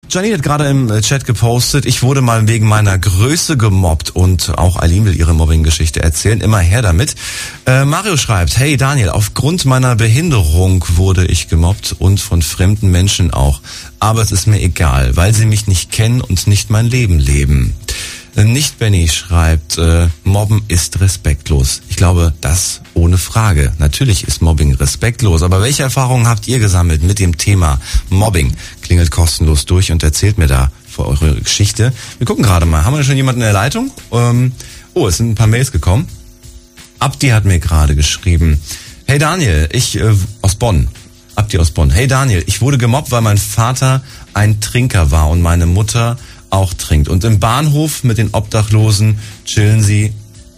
Janine hat gerade im Chat gepostet, ich wurde mal wegen meiner Größe gemobbt und auch Eileen will ihre Mobbing-Geschichte erzählen. Immer her damit. Mario schreibt, hey Daniel, aufgrund meiner Behinderung wurde ich gemobbt und von fremden Menschen auch. Aber es ist mir egal, weil sie mich nicht kennen und nicht mein Leben leben. Nicht Benny schreibt, Mobben ist respektlos. Ich glaube, das ohne Frage. Natürlich ist Mobbing respektlos, aber welche Erfahrungen habt ihr gesammelt mit dem Thema Mobbing? Klingelt kostenlos durch und erzählt mir da für eure Geschichte. Wir gucken gerade mal, haben wir schon jemanden in der Leitung? Es sind ein paar Mails gekommen. Abdi hat mir gerade geschrieben, hey Daniel, aus Bonn. Abdi aus Bonn. Hey Daniel, ich wurde gemobbt, weil mein Vater ein Trinker war und meine Mutter auch trinkt. Und im Bahnhof mit den Obdachlosen chillen sie.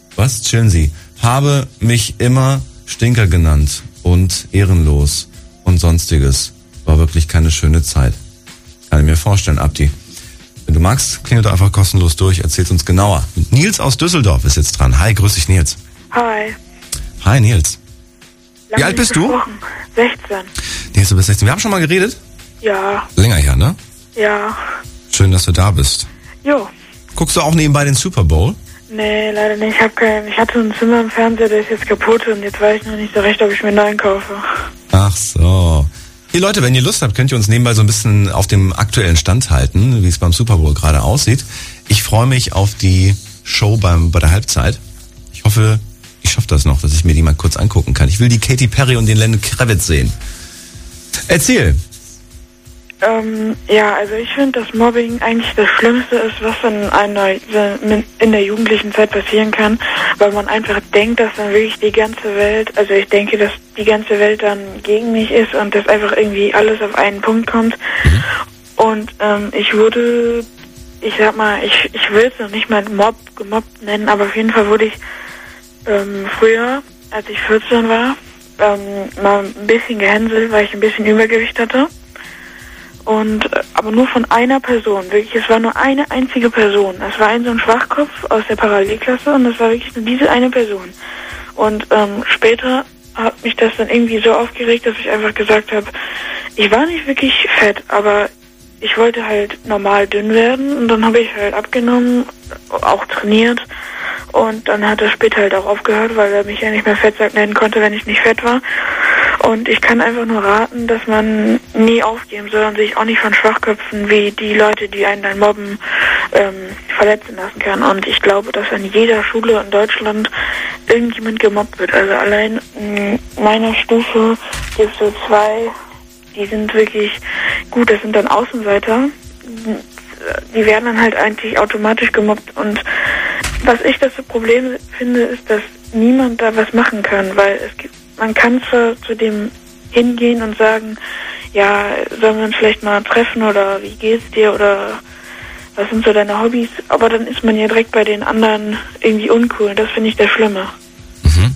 Habe mich immer Stinker genannt und ehrenlos und sonstiges. War wirklich keine schöne Zeit. Kann ich mir vorstellen, Abdi. Wenn du magst, klingelt doch einfach kostenlos durch, erzähl's uns genauer. Nils aus Düsseldorf ist jetzt dran. Hi, grüß dich Nils. Hi. Hi Nils. Wie alt bist du? 16. Nils, du bist 16. Wir haben schon mal geredet? Ja. Länger her, ne? Ja. Schön, dass du da bist. Jo. Guckst du auch nebenbei den Super Bowl? Nee, leider nicht. Ich hatte ein Zimmer im Fernseher, der ist jetzt kaputt und jetzt weiß ich noch nicht so recht, ob ich mir einen neuen kaufe. Ach so. Hier Leute, wenn ihr Lust habt, könnt ihr uns nebenbei so ein bisschen auf dem aktuellen Stand halten, wie es beim Super Bowl gerade aussieht. Ich freue mich auf die Show bei der Halbzeit. Ich hoffe, ich schaffe das noch, dass ich mir die mal kurz angucken kann. Ich will die Katy Perry und den Lenny Kravitz sehen. Erzähl. Also ich finde, dass Mobbing eigentlich das Schlimmste ist, was in der jugendlichen Zeit passieren kann, weil man einfach denkt, dass dann wirklich die ganze Welt, also ich denke, dass die ganze Welt dann gegen mich ist und dass einfach irgendwie alles auf einen Punkt kommt. Und ich will es noch nicht mal gemobbt nennen, aber auf jeden Fall wurde ich früher, als ich 14 war, mal ein bisschen gehänselt, weil ich ein bisschen Übergewicht hatte. Und aber nur von einer Person, wirklich, es war nur eine einzige Person. Es war so ein Schwachkopf aus der Parallelklasse und es war wirklich nur diese eine Person. Und später hat mich das dann irgendwie so aufgeregt, dass ich einfach gesagt habe, ich war nicht wirklich fett, aber ich wollte halt normal dünn werden und dann habe ich halt abgenommen, auch trainiert und dann hat er später halt auch aufgehört, weil er mich ja nicht mehr Fettsack nennen konnte, wenn ich nicht fett war. Und ich kann einfach nur raten, dass man nie aufgeben soll und sich auch nicht von Schwachköpfen wie die Leute, die einen dann mobben, verletzen lassen kann. Und ich glaube, dass an jeder Schule in Deutschland irgendjemand gemobbt wird. Also allein in meiner Stufe gibt es so 2, die sind wirklich gut, das sind dann Außenseiter. Die werden dann halt eigentlich automatisch gemobbt. Und was ich das Problem finde, ist, dass niemand da was machen kann, weil man kann zwar zu dem hingehen und sagen, ja, sollen wir uns vielleicht mal treffen oder wie geht's dir oder was sind so deine Hobbys, aber dann ist man ja direkt bei den anderen irgendwie uncool. Das finde ich das Schlimme. Mhm.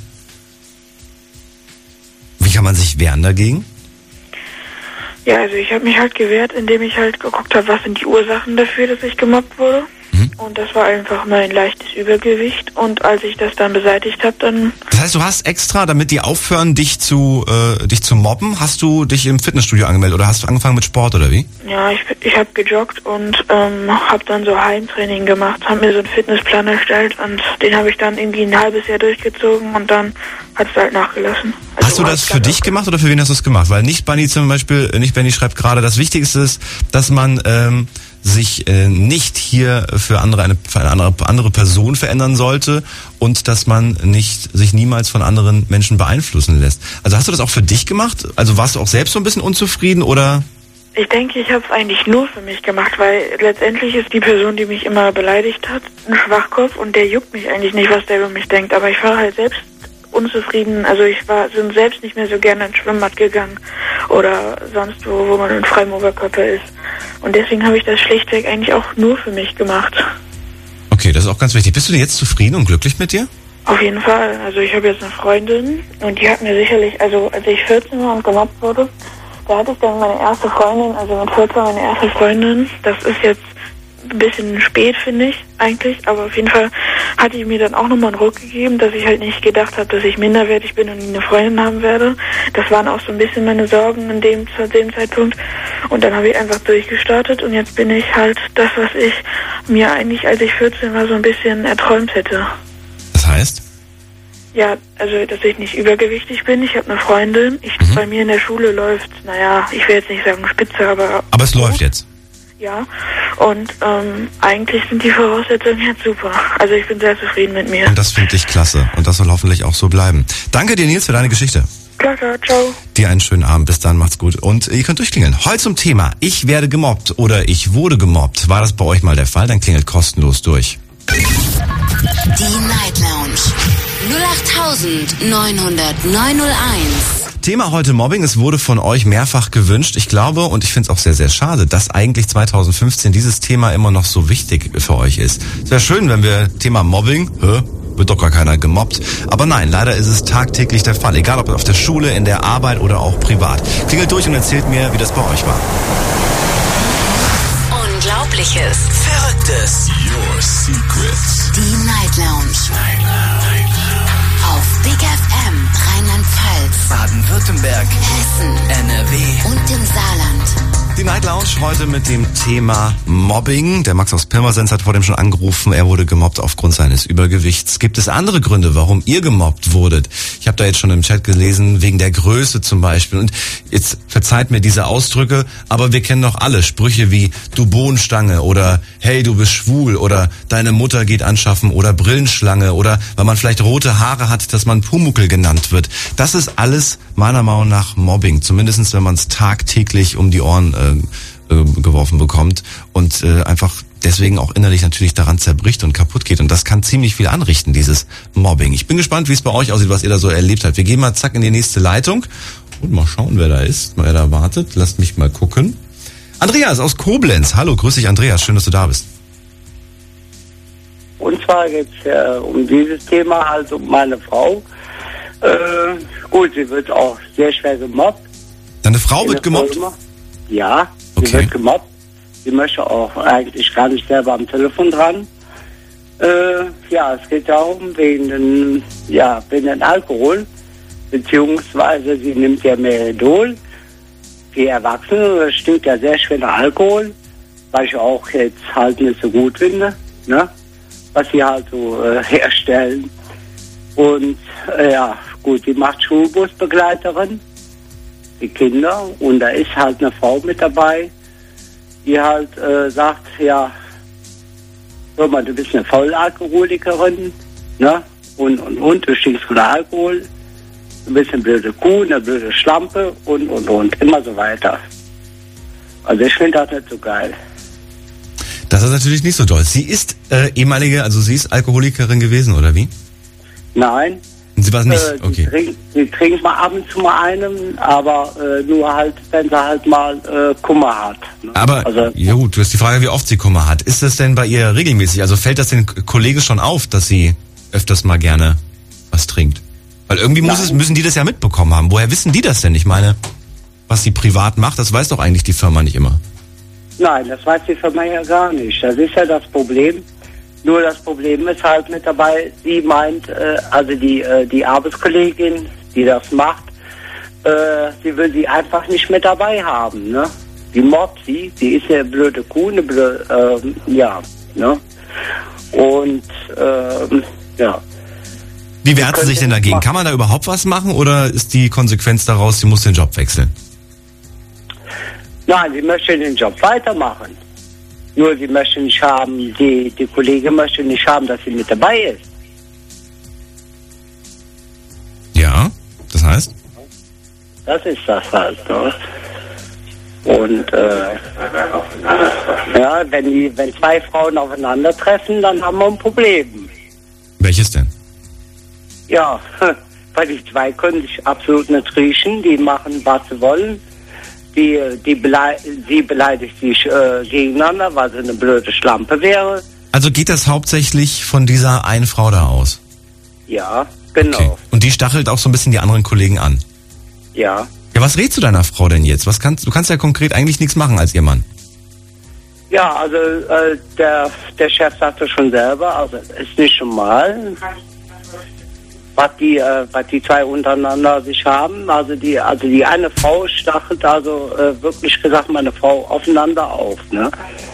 Wie kann man sich wehren dagegen? Ja, also ich habe mich halt gewehrt, indem ich halt geguckt habe, was sind die Ursachen dafür, dass ich gemobbt wurde. Und das war einfach mein leichtes Übergewicht. Und als ich das dann beseitigt habe, dann... Das heißt, du hast extra, damit die aufhören, dich zu mobben, hast du dich im Fitnessstudio angemeldet oder hast du angefangen mit Sport oder wie? Ja, ich habe gejoggt und habe dann so Heimtraining gemacht, habe mir so einen Fitnessplan erstellt und den habe ich dann irgendwie ein halbes Jahr durchgezogen und dann hat es halt nachgelassen. Also hast du das für dich gemacht oder für wen hast du es gemacht? Weil nicht Benny schreibt gerade, das Wichtigste ist, dass man sich nicht hier für eine andere Person verändern sollte und dass man sich niemals von anderen Menschen beeinflussen lässt. Also hast du das auch für dich gemacht? Also warst du auch selbst so ein bisschen unzufrieden oder? Ich denke, ich habe es eigentlich nur für mich gemacht, weil letztendlich ist die Person, die mich immer beleidigt hat, ein Schwachkopf und der juckt mich eigentlich nicht, was der über mich denkt. Aber ich war halt selbst unzufrieden, also ich bin selbst nicht mehr so gerne ins Schwimmbad gegangen oder sonst wo man in freiem Oberkörper ist. Und deswegen habe ich das schlichtweg eigentlich auch nur für mich gemacht. Okay, das ist auch ganz wichtig. Bist du denn jetzt zufrieden und glücklich mit dir? Auf jeden Fall. Also ich habe jetzt eine Freundin und die hat mir sicherlich, also als ich 14 war und gemobbt wurde, da hatte ich dann meine erste Freundin, also mit 14 meine erste Freundin. Das ist jetzt ein bisschen spät, finde ich, eigentlich. Aber auf jeden Fall hatte ich mir dann auch nochmal einen Ruck gegeben, dass ich halt nicht gedacht habe, dass ich minderwertig bin und nie eine Freundin haben werde. Das waren auch so ein bisschen meine Sorgen zu dem Zeitpunkt. Und dann habe ich einfach durchgestartet und jetzt bin ich halt das, was ich mir eigentlich, als ich 14 war, so ein bisschen erträumt hätte. Das heißt? Ja, also, dass ich nicht übergewichtig bin. Ich habe eine Freundin. Bei mir in der Schule läuft, naja, ich will jetzt nicht sagen spitze, aber... Aber es läuft jetzt? Ja, und eigentlich sind die Voraussetzungen jetzt super. Also ich bin sehr zufrieden mit mir. Und das finde ich klasse. Und das soll hoffentlich auch so bleiben. Danke dir, Nils, für deine Geschichte. Klar, ciao. Dir einen schönen Abend. Bis dann, macht's gut. Und ihr könnt durchklingeln. Heute zum Thema: Ich werde gemobbt oder ich wurde gemobbt. War das bei euch mal der Fall? Dann klingelt kostenlos durch. Die Night Lounge 08900901. Thema heute Mobbing. Es wurde von euch mehrfach gewünscht. Ich glaube, und ich finde es auch sehr, sehr schade, dass eigentlich 2015 dieses Thema immer noch so wichtig für euch ist. Es wäre schön, wenn wir Thema Mobbing, wird doch gar keiner gemobbt. Aber nein, leider ist es tagtäglich der Fall. Egal ob auf der Schule, in der Arbeit oder auch privat. Klingelt durch und erzählt mir, wie das bei euch war. Unglaubliches. Verrücktes. Your Secrets. Die Night Lounge. Auf Big FM Rheinland-Pfalz, Baden-Württemberg. Hessen, NRW. und im Saarland. Die Night Lounge heute mit dem Thema Mobbing. Der Max aus Pirmasens hat vor dem schon angerufen, er wurde gemobbt aufgrund seines Übergewichts. Gibt es andere Gründe, warum ihr gemobbt wurdet? Ich habe da jetzt schon im Chat gelesen, wegen der Größe zum Beispiel. Und jetzt verzeiht mir diese Ausdrücke, aber wir kennen doch alle Sprüche wie du Bohnenstange oder hey, du bist schwul oder deine Mutter geht anschaffen oder Brillenschlange oder weil man vielleicht rote Haare hat, dass man Pumuckl genannt wird. Das ist alles meiner Meinung nach Mobbing, zumindest wenn man es tagtäglich um die Ohren geworfen bekommt und einfach deswegen auch innerlich natürlich daran zerbricht und kaputt geht. Und das kann ziemlich viel anrichten, dieses Mobbing. Ich bin gespannt, wie es bei euch aussieht, was ihr da so erlebt habt. Wir gehen mal zack in die nächste Leitung und mal schauen, wer da ist, wer da wartet. Lasst mich mal gucken. Andreas aus Koblenz. Hallo, grüß dich Andreas, schön, dass du da bist. Und zwar geht es um dieses Thema, halt um meine Frau. Gut, sie wird auch sehr schwer gemobbt. Deine Frau wird gemobbt? Ja, sie wird gemobbt. Sie möchte auch eigentlich gar nicht selber am Telefon dran. Ja, es geht darum, wegen den Alkohol, beziehungsweise sie nimmt ja Meridol. Die Erwachsene, das stinkt ja sehr schwer nach Alkohol, was ich auch jetzt halt nicht so gut finde, ne? Was sie halt so herstellen. Und ja, gut, die macht Schulbusbegleiterin, die Kinder, und da ist halt eine Frau mit dabei, die halt sagt, ja, hör mal, du bist eine Vollalkoholikerin, ne? Und, du stinkst von Alkohol, du bist eine blöde Kuh, eine blöde Schlampe und, immer so weiter. Also ich finde das nicht so geil. Das ist natürlich nicht so toll. Sie ist sie ist Alkoholikerin gewesen, oder wie? Nein. Sie war es nicht? Okay. Sie trinkt mal ab und zu mal einen, aber nur halt, wenn sie halt mal Kummer hat. Ne? Aber, also, ja gut, du hast die Frage, wie oft sie Kummer hat. Ist das denn bei ihr regelmäßig? Also fällt das den Kollegen schon auf, dass sie öfters mal gerne was trinkt? Weil irgendwie müssen die das ja mitbekommen haben. Woher wissen die das denn? Ich meine, was sie privat macht, das weiß doch eigentlich die Firma nicht immer. Nein, das weiß die Firma ja gar nicht. Das ist ja das Problem. Nur das Problem ist halt mit dabei, sie meint, also die Arbeitskollegin, die das macht, sie will sie einfach nicht mit dabei haben, ne? Die mobbt sie, die ist eine blöde Kuh, eine blöde, ne? Und, ja. Wie wehrt sie sich denn dagegen? Kann man da überhaupt was machen oder ist die Konsequenz daraus, sie muss den Job wechseln? Nein, sie möchte den Job weitermachen. Nur sie möchte nicht haben, die Kollegin möchte nicht haben, dass sie mit dabei ist. Ja, das heißt? Das ist das halt, ne? Und ja, wenn zwei Frauen aufeinandertreffen, dann haben wir ein Problem. Welches denn? Ja, weil die zwei können sich absolut nicht riechen, die machen, was sie wollen. Sie beleidigt sich gegeneinander, weil sie eine blöde Schlampe wäre. Also geht das hauptsächlich von dieser einen Frau da aus? Ja, genau. Okay. Und die stachelt auch so ein bisschen die anderen Kollegen an? Ja. Ja, was rätst du deiner Frau denn jetzt? Du kannst ja konkret eigentlich nichts machen als ihr Mann. Ja, also der Chef sagte schon selber, also es ist nicht schon mal, was die zwei untereinander sich haben. Also die eine Frau stachelt also wirklich gesagt meine Frau aufeinander auf, ne?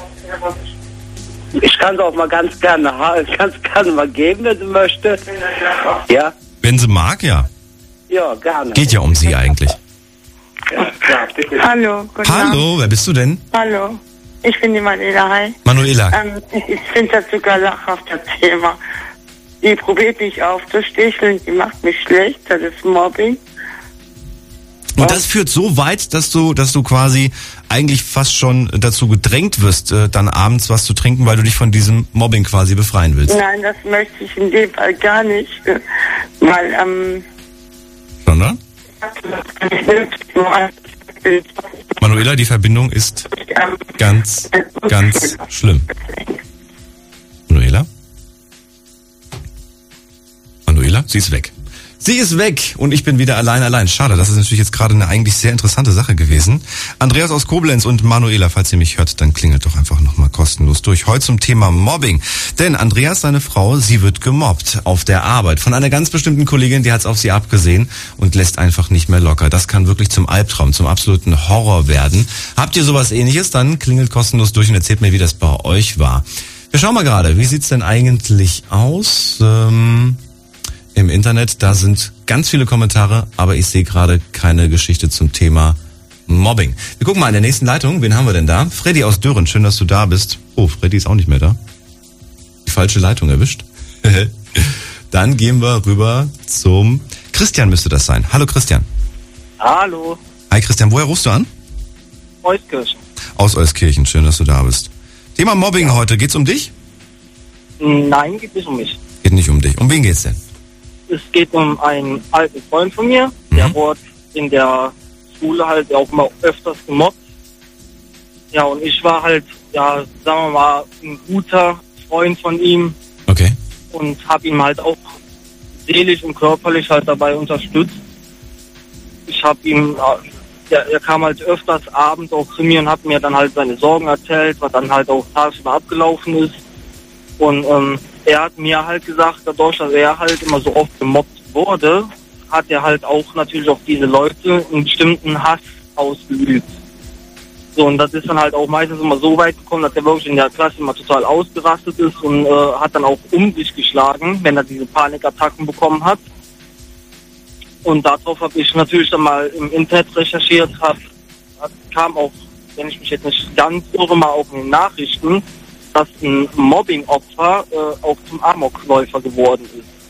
Ich kann es auch mal ganz gerne mal geben, wenn sie möchte. Ja. Wenn sie mag, ja. Ja, gerne. Geht ja um sie eigentlich. Ja, bitte. Hallo, guten Abend. Hallo, wer bist du denn? Hallo, ich bin die Manuela. Hi. Manuela. Ich finde das sogar lachhaft, das Thema. Die probiert mich aufzusticheln, die macht mich schlecht, das ist Mobbing. Und das führt so weit, dass du quasi eigentlich fast schon dazu gedrängt wirst, dann abends was zu trinken, weil du dich von diesem Mobbing quasi befreien willst. Nein, das möchte ich in dem Fall gar nicht. Weil, Sondern? Manuela, die Verbindung ist ganz, ganz schlimm. Manuela? Manuela? Sie ist weg. Sie ist weg und ich bin wieder allein. Schade, das ist natürlich jetzt gerade eine eigentlich sehr interessante Sache gewesen. Andreas aus Koblenz und Manuela, falls ihr mich hört, dann klingelt doch einfach nochmal kostenlos durch. Heute zum Thema Mobbing. Denn Andreas, seine Frau, sie wird gemobbt auf der Arbeit von einer ganz bestimmten Kollegin, die hat's auf sie abgesehen und lässt einfach nicht mehr locker. Das kann wirklich zum Albtraum, zum absoluten Horror werden. Habt ihr sowas Ähnliches? Dann klingelt kostenlos durch und erzählt mir, wie das bei euch war. Wir schauen mal gerade, wie sieht's denn eigentlich aus? Im Internet, da sind ganz viele Kommentare, aber ich sehe gerade keine Geschichte zum Thema Mobbing. Wir gucken mal in der nächsten Leitung. Wen haben wir denn da? Freddy aus Dürren, schön, dass du da bist. Oh, Freddy ist auch nicht mehr da. Die falsche Leitung erwischt. Dann gehen wir rüber zum Christian, müsste das sein. Hallo Christian. Hallo. Hi Christian, woher rufst du an? Euskirchen. Aus Euskirchen, schön, dass du da bist. Thema Mobbing heute, geht's um dich? Nein, geht nicht um mich. Geht nicht um dich. Um wen geht's denn? Es geht um einen alten Freund von mir, der wurde in der Schule halt auch immer öfters gemobbt. Ja, und ich war halt, ja, sagen wir mal, ein guter Freund von ihm. Okay. Und habe ihm halt auch seelisch und körperlich halt dabei unterstützt. Ich habe ihm, er kam halt öfters abends auch zu mir und hat mir dann halt seine Sorgen erzählt, was dann halt auch tagsüber abgelaufen ist. Und er hat mir halt gesagt, dadurch, dass er halt immer so oft gemobbt wurde, hat er halt auch natürlich auf diese Leute einen bestimmten Hass ausgeübt. So, und das ist dann halt auch meistens immer so weit gekommen, dass er wirklich in der Klasse immer total ausgerastet ist und hat dann auch um sich geschlagen, wenn er diese Panikattacken bekommen hat. Und darauf habe ich natürlich dann mal im Internet recherchiert, kam auch, wenn ich mich jetzt nicht ganz irre, mal auch in den Nachrichten, dass ein Mobbing-Opfer auch zum Amokläufer geworden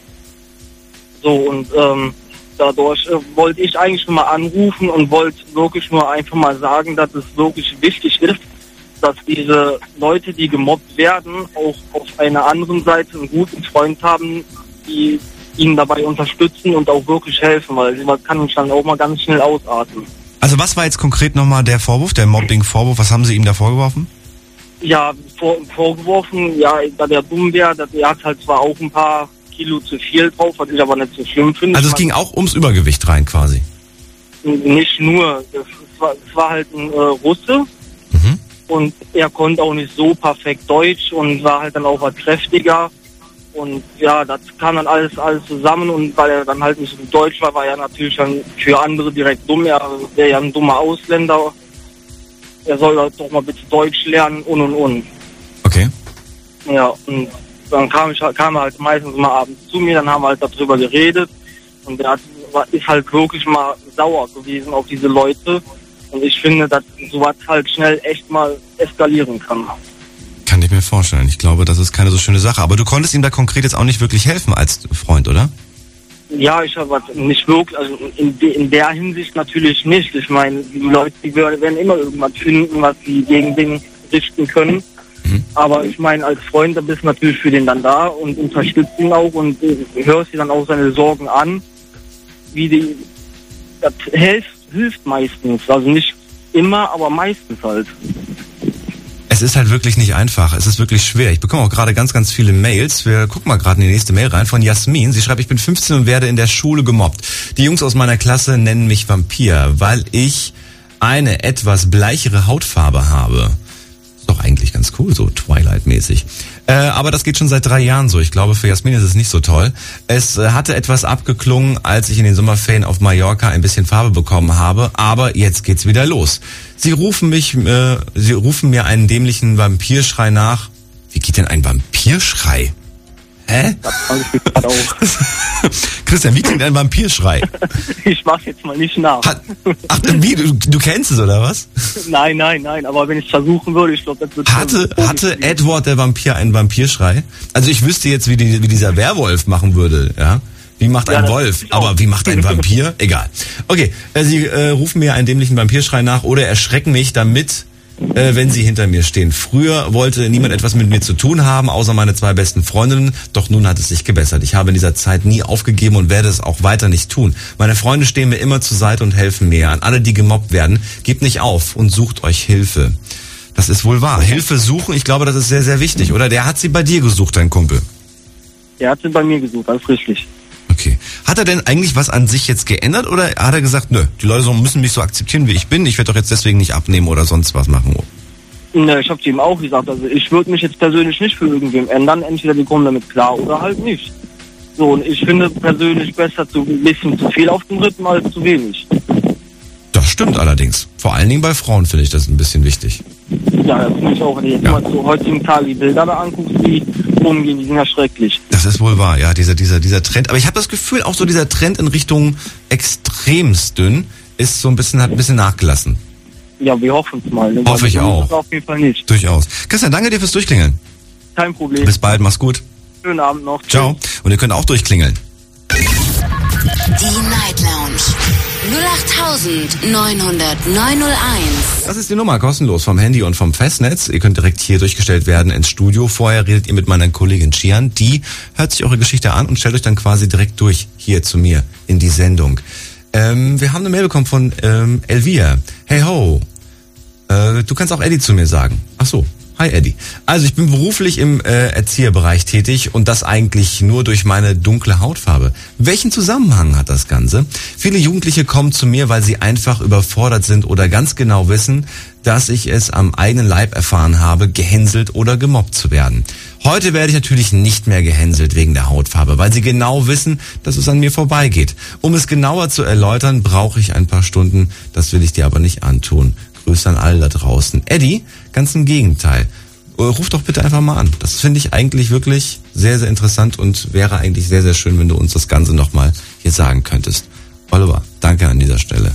ist. So, und dadurch wollte ich eigentlich nur mal anrufen und wollte wirklich nur einfach mal sagen, dass es wirklich wichtig ist, dass diese Leute, die gemobbt werden, auch auf einer anderen Seite einen guten Freund haben, die ihnen dabei unterstützen und auch wirklich helfen, weil man kann mich dann auch mal ganz schnell ausatmen. Also was war jetzt konkret nochmal der Vorwurf, der Mobbing-Vorwurf? Was haben Sie ihm da vorgeworfen? Ja, vorgeworfen, ja, da der dumm wäre, der hat halt zwar auch ein paar Kilo zu viel drauf, was ich aber nicht so schlimm finde. Also es ging auch ums Übergewicht rein quasi? Nicht nur, es war halt ein Russe und er konnte auch nicht so perfekt Deutsch und war halt dann auch was kräftiger und ja, das kam dann alles zusammen und weil er dann halt nicht so deutsch war, war er natürlich dann für andere direkt dumm, er wäre ja ein dummer Ausländer. Er soll doch mal bitte Deutsch lernen und. Okay. Ja, und dann kam er halt meistens mal abends zu mir, dann haben wir halt darüber geredet und er ist halt wirklich mal sauer gewesen auf diese Leute und ich finde, dass sowas halt schnell echt mal eskalieren kann. Kann ich mir vorstellen. Ich glaube, das ist keine so schöne Sache. Aber du konntest ihm da konkret jetzt auch nicht wirklich helfen als Freund, oder? Ja, ich habe nicht wirklich, also in der Hinsicht natürlich nicht. Ich meine, die Leute, die werden immer irgendwas finden, was sie gegen den richten können. Aber ich meine, als Freund, da bist du natürlich für den dann da und unterstützt ihn auch und hörst dir dann auch seine Sorgen an. Das hilft meistens. Also nicht immer, aber meistens halt. Es ist halt wirklich nicht einfach. Es ist wirklich schwer. Ich bekomme auch gerade ganz, ganz viele Mails. Wir gucken mal gerade in die nächste Mail rein von Jasmin. Sie schreibt, ich bin 15 und werde in der Schule gemobbt. Die Jungs aus meiner Klasse nennen mich Vampir, weil ich eine etwas bleichere Hautfarbe habe. Ist doch eigentlich ganz cool, so Twilight-mäßig. Aber das geht schon seit 3 Jahren so. Ich glaube, für Jasmin ist es nicht so toll. Es hatte etwas abgeklungen, als ich in den Sommerferien auf Mallorca ein bisschen Farbe bekommen habe. Aber jetzt geht's wieder los. Sie rufen mir einen dämlichen Vampirschrei nach. Wie geht denn ein Vampirschrei? Hä? Das fand ich gerade auch. Christian, wie klingt ein Vampirschrei? Ich mach's jetzt mal nicht nach. Ach, wie? Du kennst es, oder was? Nein, aber wenn ich es versuchen würde, ich glaube, das wird... Hatte Edward der Vampir einen Vampirschrei? Also ich wüsste jetzt, wie dieser Werwolf machen würde, ja? Wie macht ein Wolf? Aber wie macht ein Vampir? Egal. Okay, Sie rufen mir einen dämlichen Vampirschrei nach oder erschrecken mich damit, wenn Sie hinter mir stehen. Früher wollte niemand etwas mit mir zu tun haben, außer meine 2 besten Freundinnen. Doch nun hat es sich gebessert. Ich habe in dieser Zeit nie aufgegeben und werde es auch weiter nicht tun. Meine Freunde stehen mir immer zur Seite und helfen mir. An alle, die gemobbt werden, gebt nicht auf und sucht euch Hilfe. Das ist wohl wahr. Hilfe suchen, ich glaube, das ist sehr, sehr wichtig. Oder der hat sie bei dir gesucht, dein Kumpel? Der hat sie bei mir gesucht, alles richtig. Okay. Hat er denn eigentlich was an sich jetzt geändert oder hat er gesagt, nö, die Leute müssen mich so akzeptieren, wie ich bin, ich werde doch jetzt deswegen nicht abnehmen oder sonst was machen? Ne, ich habe zu ihm auch gesagt, also ich würde mich jetzt persönlich nicht für irgendwem ändern, entweder die kommen damit klar oder halt nicht. So, und ich finde persönlich besser ein bisschen zu viel auf dem Rippen als zu wenig. Das stimmt allerdings. Vor allen Dingen bei Frauen finde ich das ein bisschen wichtig. Ja, das finde ich auch. Wenn du jetzt mal so heutzutage die Bilder da anguckst, die rumgehen, die sind ja schrecklich. Das ist wohl wahr, ja, dieser Trend. Aber ich habe das Gefühl, auch so dieser Trend in Richtung extremst dünn ist so hat ein bisschen nachgelassen. Ja, wir hoffen es mal. Hoffe ich auch. Auf jeden Fall nicht. Durchaus. Christian, danke dir fürs Durchklingeln. Kein Problem. Bis bald, mach's gut. Schönen Abend noch. Ciao. Und ihr könnt auch durchklingeln. Die Night Lounge 08900901. Das ist die Nummer, kostenlos vom Handy und vom Festnetz. Ihr könnt direkt hier durchgestellt werden ins Studio. Vorher redet ihr mit meiner Kollegin Chian. Die hört sich eure Geschichte an und stellt euch dann quasi direkt durch hier zu mir in die Sendung. Wir haben eine Mail bekommen von Elvia. Hey ho, du kannst auch Eddie zu mir sagen. Ach so. Hi Eddie. Also ich bin beruflich im Erzieherbereich tätig und das eigentlich nur durch meine dunkle Hautfarbe. Welchen Zusammenhang hat das Ganze? Viele Jugendliche kommen zu mir, weil sie einfach überfordert sind oder ganz genau wissen, dass ich es am eigenen Leib erfahren habe, gehänselt oder gemobbt zu werden. Heute werde ich natürlich nicht mehr gehänselt wegen der Hautfarbe, weil sie genau wissen, dass es an mir vorbeigeht. Um es genauer zu erläutern, brauche ich ein paar Stunden. Das will ich dir aber nicht antun. Grüße an alle da draußen. Eddie, ganz im Gegenteil. Ruf doch bitte einfach mal an. Das finde ich eigentlich wirklich sehr, sehr interessant und wäre eigentlich sehr, sehr schön, wenn du uns das Ganze nochmal hier sagen könntest. Oliver, danke an dieser Stelle.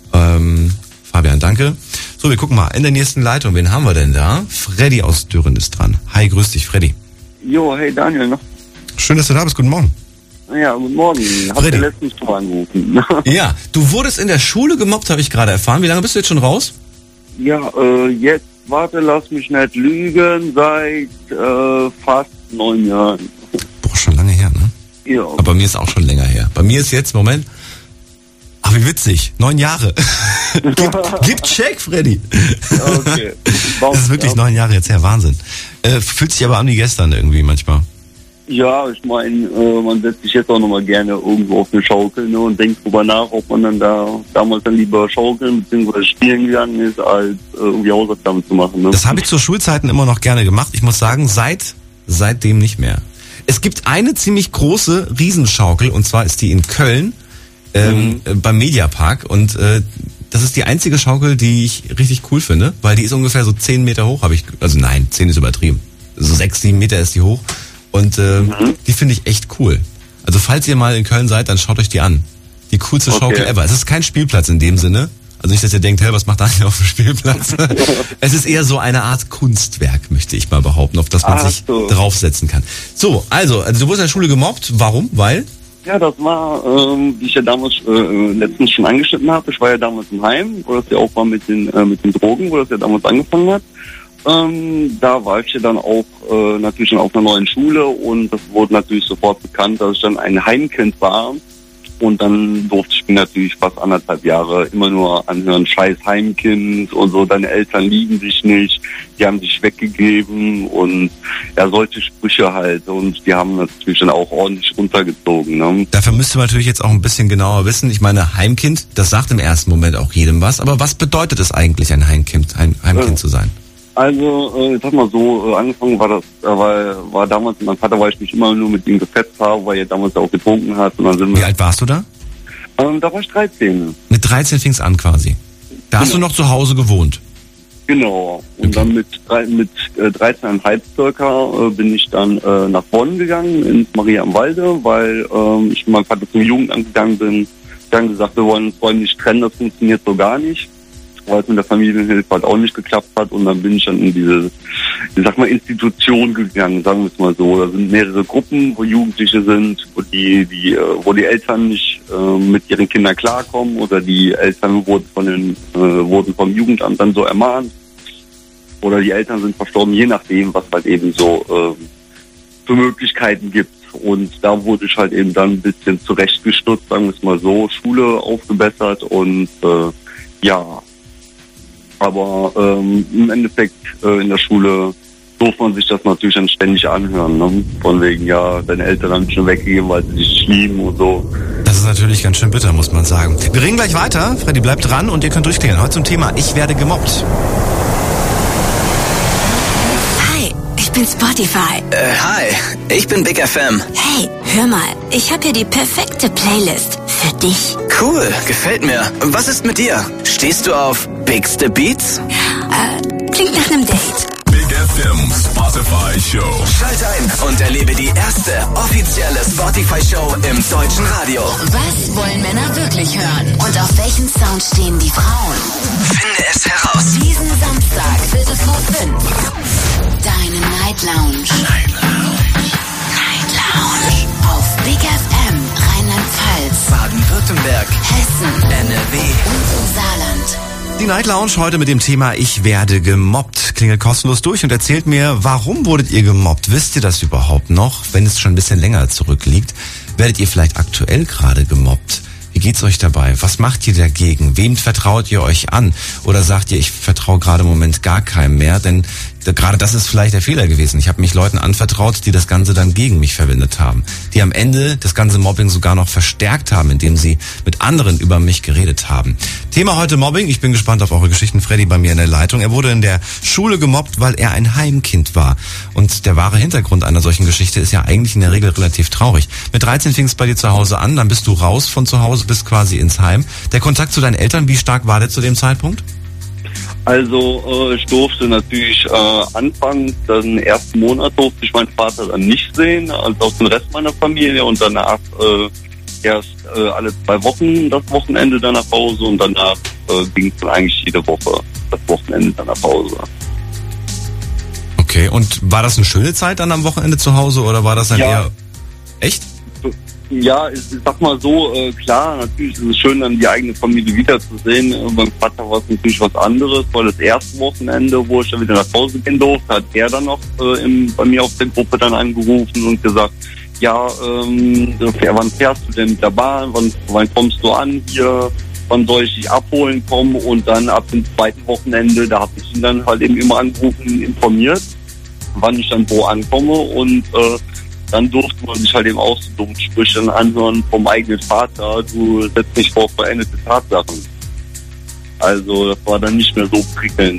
Fabian, danke. So, wir gucken mal in der nächsten Leitung. Wen haben wir denn da? Freddy aus Dürren ist dran. Hi, grüß dich, Freddy. Jo, hey Daniel. Ne? Schön, dass du da bist. Guten Morgen. Ja, guten Morgen. Hast du letztens schon angerufen? Ja, du wurdest in der Schule gemobbt, habe ich gerade erfahren. Wie lange bist du jetzt schon raus? Ja, jetzt, lass mich nicht lügen, seit fast 9 Jahren. Boah, schon lange her, ne? Ja. Aber bei mir ist auch schon länger her. Bei mir ist jetzt, Moment, ach wie witzig, 9 Jahre. Gib Check, Freddy. Okay. Das ist wirklich 9 Jahre jetzt her, Wahnsinn. Fühlt sich aber an wie gestern irgendwie manchmal. Ja, ich meine, man setzt sich jetzt auch nochmal gerne irgendwo auf eine Schaukel, ne, und denkt drüber nach, ob man dann damals dann lieber schaukeln bzw. spielen gegangen ist, als irgendwie Hausaufgaben zu machen. Ne? Das habe ich zu Schulzeiten immer noch gerne gemacht. Ich muss sagen, seitdem nicht mehr. Es gibt eine ziemlich große Riesenschaukel und zwar ist die in Köln beim Mediapark und das ist die einzige Schaukel, die ich richtig cool finde, weil die ist ungefähr so 10 Meter hoch, also nein, 10 ist übertrieben. So 6, 7 Meter ist die hoch. Und die finde ich echt cool. Also falls ihr mal in Köln seid, dann schaut euch die an. Die coolste Schaukel ever. Es ist kein Spielplatz in dem Sinne. Also nicht, dass ihr denkt, hey, was macht Daniel auf dem Spielplatz? Es ist eher so eine Art Kunstwerk, möchte ich mal behaupten, auf das man sich draufsetzen kann. So, also du wurdest in der Schule gemobbt. Warum? Weil? Ja, das war, wie ich ja damals letztens schon angeschnitten habe. Ich war ja damals im Heim, wo das ja auch war mit den Drogen, wo das ja damals angefangen hat. Da war ich ja dann auch natürlich schon auf einer neuen Schule und das wurde natürlich sofort bekannt, dass ich dann ein Heimkind war. Und dann durfte ich mir natürlich fast 1,5 Jahre immer nur anhören, scheiß Heimkind und so, deine Eltern lieben dich nicht, die haben dich weggegeben und ja, solche Sprüche halt. Und die haben natürlich dann auch ordentlich runtergezogen. Ne? Dafür müsste man natürlich jetzt auch ein bisschen genauer wissen. Ich meine, Heimkind, das sagt im ersten Moment auch jedem was, aber was bedeutet es eigentlich, ein Heimkind zu sein? Also, ich sag mal so, angefangen war damals, mein Vater, weil ich mich immer nur mit ihm gefetzt habe, weil er damals auch getrunken hat. Und dann sind Wie alt warst du da? Da war ich 13. Mit 13 fing's an quasi. Da hast du noch zu Hause gewohnt? Genau. Und dann mit 13,5 circa bin ich dann nach Bonn gegangen, ins Maria am Walde, weil ich mit meinem Vater zum Jugendamt gegangen bin. Dann gesagt, wir wollen uns räumlich trennen, das funktioniert so gar nicht, weil es mit der Familienhilfe halt auch nicht geklappt hat. Und dann bin ich dann in diese, ich sag mal, Institution gegangen, sagen wir es mal so. Da sind mehrere Gruppen, wo Jugendliche sind, wo die Eltern nicht mit ihren Kindern klarkommen oder die Eltern wurden vom Jugendamt dann so ermahnt. Oder die Eltern sind verstorben, je nachdem, was halt eben so für Möglichkeiten gibt. Und da wurde ich halt eben dann ein bisschen zurechtgestutzt, sagen wir es mal so, Schule aufgebessert und ja. Aber im Endeffekt in der Schule durfte man sich das natürlich dann ständig anhören. Ne? Von wegen, ja, deine Eltern haben dich schon weggegeben, weil sie dich lieben und so. Das ist natürlich ganz schön bitter, muss man sagen. Wir reden gleich weiter. Freddy, bleibt dran und ihr könnt durchklingeln. Heute zum Thema Ich werde gemobbt. Ich bin Spotify. Hi, ich bin Big FM. Hey, hör mal, ich habe hier die perfekte Playlist für dich. Cool, gefällt mir. Was ist mit dir? Stehst du auf Bigste Beats? Klingt nach einem Date. Big FM Spotify Show. Schalt ein und erlebe die erste offizielle Spotify Show im deutschen Radio. Was wollen Männer wirklich hören? Und auf welchen Sound stehen die Frauen? Finde es heraus. Diesen Samstag, Viertel vor 5. Deine Night Lounge. Night Lounge. Auf Big FM, Rheinland-Pfalz, Baden-Württemberg, Hessen, NRW und im Saarland. Die Night Lounge heute mit dem Thema Ich werde gemobbt. Klingelt kostenlos durch und erzählt mir, warum wurdet ihr gemobbt? Wisst ihr das überhaupt noch? Wenn es schon ein bisschen länger zurückliegt, werdet ihr vielleicht aktuell gerade gemobbt? Wie geht's euch dabei? Was macht ihr dagegen? Wem vertraut ihr euch an? Oder sagt ihr, ich vertraue gerade im Moment gar keinem mehr? Denn gerade das ist vielleicht der Fehler gewesen. Ich habe mich Leuten anvertraut, die das Ganze dann gegen mich verwendet haben. Die am Ende das ganze Mobbing sogar noch verstärkt haben, indem sie mit anderen über mich geredet haben. Thema heute Mobbing. Ich bin gespannt auf eure Geschichten. Freddy bei mir in der Leitung. Er wurde in der Schule gemobbt, weil er ein Heimkind war. Und der wahre Hintergrund einer solchen Geschichte ist ja eigentlich in der Regel relativ traurig. Mit 13 fing es bei dir zu Hause an, dann bist du raus von zu Hause, bist quasi ins Heim. Der Kontakt zu deinen Eltern, wie stark war der zu dem Zeitpunkt? Also ich durfte natürlich anfangs, den ersten Monat durfte ich meinen Vater dann nicht sehen, als auch den Rest meiner Familie und danach erst alle 2 Wochen das Wochenende dann nach Hause und danach ging es dann eigentlich jede Woche das Wochenende dann nach Hause. Okay, und war das eine schöne Zeit dann am Wochenende zu Hause oder war das dann eher... Echt? Ja, ich sag mal so, klar, natürlich ist es schön, dann die eigene Familie wiederzusehen. Beim Vater war es natürlich was anderes, weil das erste Wochenende, wo ich dann wieder nach Hause gehen durfte, hat er dann noch bei mir auf der Gruppe dann angerufen und gesagt, ja, wann fährst du denn mit der Bahn, wann kommst du an hier, wann soll ich dich abholen kommen? Und dann ab dem zweiten Wochenende, da habe ich ihn dann halt eben immer angerufen, informiert, wann ich dann wo ankomme und dann durfte man sich halt eben auch so dumme Sprüche anhören vom eigenen Vater, du setzt dich vor veränderte Tatsachen. Also das war dann nicht mehr so prickelnd.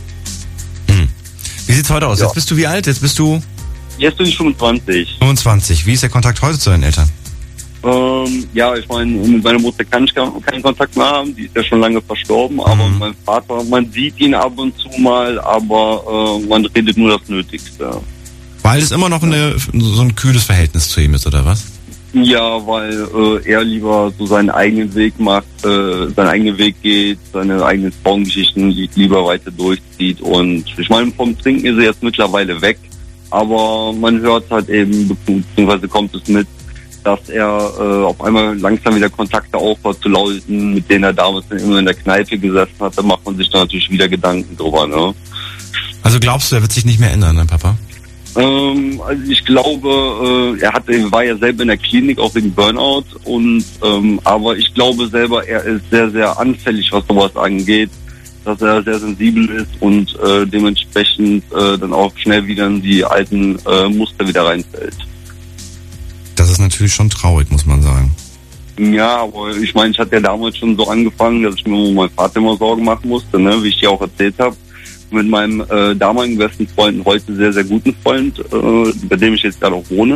Wie sieht's heute aus? Ja. Jetzt bist du wie alt? Jetzt bin ich 25. 25. Wie ist der Kontakt heute zu deinen Eltern? Ja, ich meine, mit meiner Mutter kann ich keinen Kontakt mehr haben, die ist ja schon lange verstorben, aber mein Vater, man sieht ihn ab und zu mal, aber man redet nur das Nötigste. Weil es immer noch so ein kühles Verhältnis zu ihm ist, oder was? Ja, weil er lieber so seinen eigenen Weg macht, seinen eigenen Weg geht, seine eigenen Frauengeschichten lieber weiter durchzieht. Und ich meine, vom Trinken ist er jetzt mittlerweile weg, aber man hört halt eben, beziehungsweise kommt es mit, dass er auf einmal langsam wieder Kontakte aufbaut zu Leuten, mit denen er damals immer in der Kneipe gesessen hat. Da macht man sich dann natürlich wieder Gedanken drüber, ne? Also glaubst du, er wird sich nicht mehr ändern, dein Papa? Also ich glaube, er war ja selber in der Klinik, auch wegen Burnout und aber ich glaube selber, er ist sehr, sehr anfällig, was sowas angeht, dass er sehr sensibel ist und dementsprechend dann auch schnell wieder in die alten Muster wieder reinfällt. Das ist natürlich schon traurig, muss man sagen. Ja, aber ich meine, ich hatte ja damals schon so angefangen, dass ich mir um meinen Vater immer Sorgen machen musste, ne, wie ich dir auch erzählt habe. mit meinem damaligen besten Freund, und heute sehr, sehr guten Freund, bei dem ich jetzt gerade auch wohne,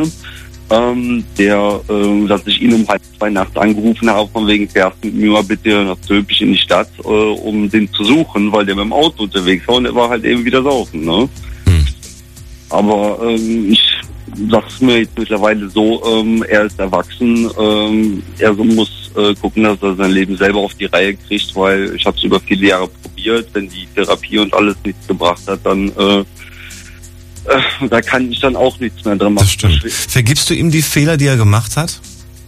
dass ich ihn um 1:30 nachts angerufen habe, von wegen, fährst mit mir mal bitte nach Zülpich in die Stadt, um den zu suchen, weil der mit dem Auto unterwegs war und er war halt eben wieder saufen, ne? Aber ich sag's mir jetzt mittlerweile so, er ist erwachsen, er muss gucken, dass er sein Leben selber auf die Reihe kriegt, weil ich habe es über viele Jahre probiert, wenn die Therapie und alles nichts gebracht hat, dann da kann ich dann auch nichts mehr dran machen. Das stimmt. Vergibst du ihm die Fehler, die er gemacht hat?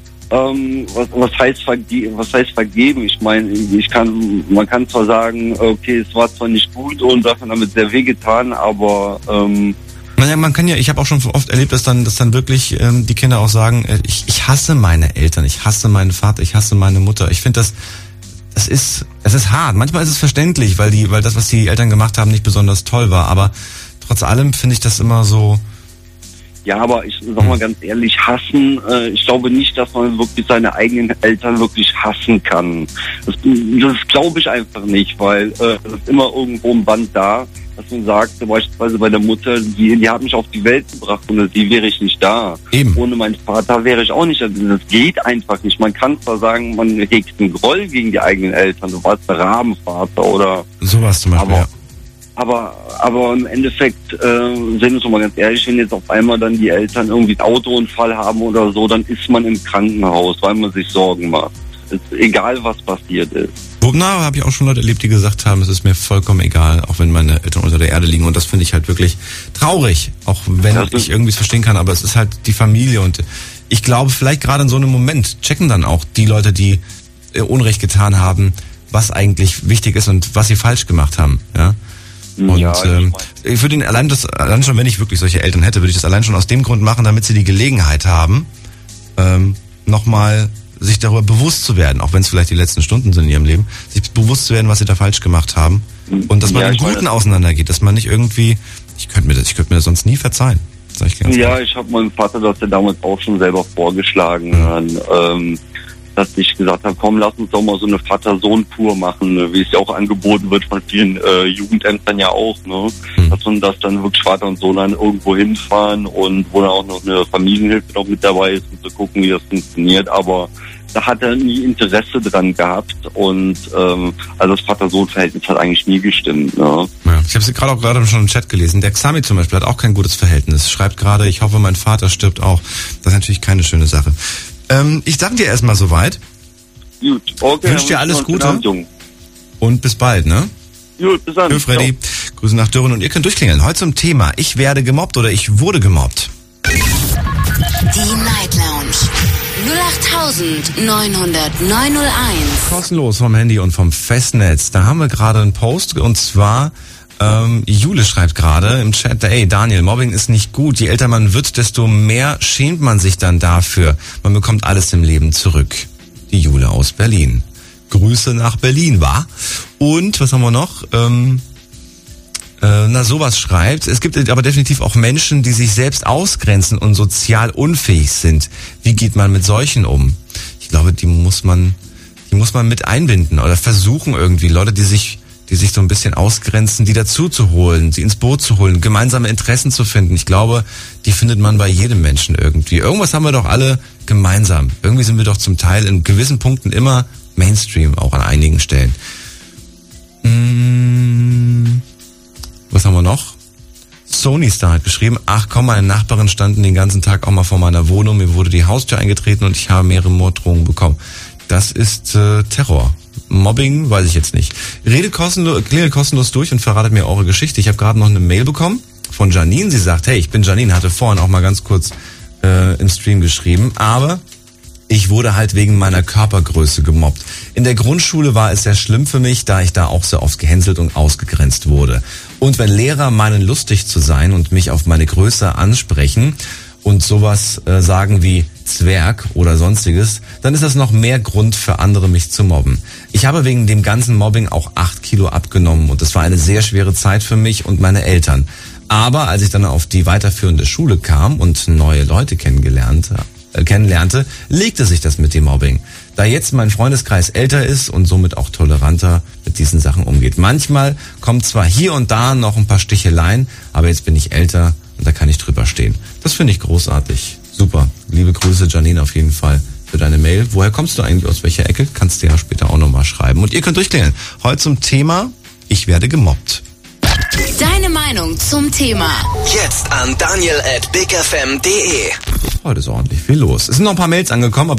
Was heißt vergeben? Ich meine, man kann zwar sagen, okay, es war zwar nicht gut und das hat damit sehr wehgetan, aber naja, man kann ja, ich habe auch schon oft erlebt, dass dann wirklich die Kinder auch sagen, ich hasse meine Eltern, ich hasse meinen Vater, ich hasse meine Mutter. Ich finde es ist hart. Manchmal ist es verständlich, weil das, was die Eltern gemacht haben, nicht besonders toll war, aber trotz allem finde ich das immer so. Ja, aber ich sag mal ganz ehrlich, hassen, ich glaube nicht, dass man wirklich seine eigenen Eltern wirklich hassen kann. Das glaube ich einfach nicht, weil es ist immer irgendwo ein Band da, dass man sagt, beispielsweise bei der Mutter, die hat mich auf die Welt gebracht, ohne die wäre ich nicht da. Eben. Ohne meinen Vater wäre ich auch nicht da. Das geht einfach nicht. Man kann zwar sagen, man hegt einen Groll gegen die eigenen Eltern, du warst der Rabenvater oder sowas zum Beispiel, aber im Endeffekt, sind wir uns mal ganz ehrlich, wenn jetzt auf einmal dann die Eltern irgendwie einen Autounfall haben oder so, dann ist man im Krankenhaus, weil man sich Sorgen macht. Ist egal, was passiert ist. Wobna habe ich auch schon Leute erlebt, die gesagt haben, es ist mir vollkommen egal, auch wenn meine Eltern unter der Erde liegen. Und das finde ich halt wirklich traurig, auch wenn ich irgendwie es verstehen kann. Aber es ist halt die Familie und ich glaube, vielleicht gerade in so einem Moment checken dann auch die Leute, die Unrecht getan haben, was eigentlich wichtig ist und was sie falsch gemacht haben. Ja. Und ich würde ihn allein schon, wenn ich wirklich solche Eltern hätte, würde ich das allein schon aus dem Grund machen, damit sie die Gelegenheit haben, nochmal sich darüber bewusst zu werden, auch wenn es vielleicht die letzten Stunden sind in ihrem Leben, sich bewusst zu werden, was sie da falsch gemacht haben und dass man im Guten auseinandergeht, dass man nicht irgendwie, ich könnte mir das sonst nie verzeihen. Sag ich ganz ehrlich. Ich habe meinem Vater das ja damals auch schon selber vorgeschlagen, dass ich gesagt habe, komm, lass uns doch mal so eine Vater-Sohn-Tour machen, wie es ja auch angeboten wird von vielen Jugendämtern ja auch, ne? Dass man das dann wirklich Vater und Sohn dann irgendwo hinfahren und wo dann auch noch eine Familienhilfe noch mit dabei ist, um zu gucken, wie das funktioniert, aber da hat er nie Interesse dran gehabt und also das Vater-Sohn-Verhältnis hat eigentlich nie gestimmt. Ne? Ja, ich habe es gerade schon im Chat gelesen. Der Xami zum Beispiel hat auch kein gutes Verhältnis. Schreibt gerade, ich hoffe, mein Vater stirbt auch. Das ist natürlich keine schöne Sache. Ich danke dir erstmal soweit. Gut, okay. Wünsche dir alles Gute. Und bis bald, ne? Gut, bis dann. Tschö, Freddy. Grüße nach Dürren und ihr könnt durchklingeln. Heute zum Thema, ich werde gemobbt oder ich wurde gemobbt. Die Night Lounge 08900901. Kostenlos vom Handy und vom Festnetz. Da haben wir gerade einen Post und zwar Jule schreibt gerade im Chat, ey Daniel, Mobbing ist nicht gut. Je älter man wird, desto mehr schämt man sich dann dafür. Man bekommt alles im Leben zurück. Die Jule aus Berlin. Grüße nach Berlin, wa? Und, was haben wir noch? Sowas schreibt, es gibt aber definitiv auch Menschen, die sich selbst ausgrenzen und sozial unfähig sind. Wie geht man mit solchen um? Ich glaube, die muss man mit einbinden oder versuchen irgendwie, Leute, die sich so ein bisschen ausgrenzen, die dazu zu holen, sie ins Boot zu holen, gemeinsame Interessen zu finden. Ich glaube, die findet man bei jedem Menschen irgendwie. Irgendwas haben wir doch alle gemeinsam. Irgendwie sind wir doch zum Teil in gewissen Punkten immer Mainstream, auch an einigen Stellen. Was haben wir noch? Sony Star hat geschrieben, ach komm, meine Nachbarin standen den ganzen Tag auch mal vor meiner Wohnung, mir wurde die Haustür eingetreten und ich habe mehrere Morddrohungen bekommen. Das ist Terror. Mobbing, weiß ich jetzt nicht. Klingelt kostenlos durch und verratet mir eure Geschichte. Ich habe gerade noch eine Mail bekommen von Janine. Sie sagt, hey, ich bin Janine, hatte vorhin auch mal ganz kurz im Stream geschrieben, aber ich wurde halt wegen meiner Körpergröße gemobbt. In der Grundschule war es sehr schlimm für mich, da ich da auch sehr oft gehänselt und ausgegrenzt wurde. Und wenn Lehrer meinen, lustig zu sein und mich auf meine Größe ansprechen und sowas sagen wie Zwerg oder sonstiges, dann ist das noch mehr Grund für andere, mich zu mobben. Ich habe wegen dem ganzen Mobbing auch 8 Kilo abgenommen und das war eine sehr schwere Zeit für mich und meine Eltern. Aber als ich dann auf die weiterführende Schule kam und neue Leute kennengelernt kennenlernte, legte sich das mit dem Mobbing. Da jetzt mein Freundeskreis älter ist und somit auch toleranter mit diesen Sachen umgeht. Manchmal kommt zwar hier und da noch ein paar Sticheleien, aber jetzt bin ich älter und da kann ich drüber stehen. Das finde ich großartig. Super. Liebe Grüße, Janine, auf jeden Fall für deine Mail. Woher kommst du eigentlich, aus welcher Ecke? Kannst du ja später auch nochmal schreiben. Und ihr könnt durchklären. Heute zum Thema, ich werde gemobbt. Deine Meinung zum Thema. Jetzt an daniel@bigfm.de. Heute ist ordentlich viel los. Es sind noch ein paar Mails angekommen,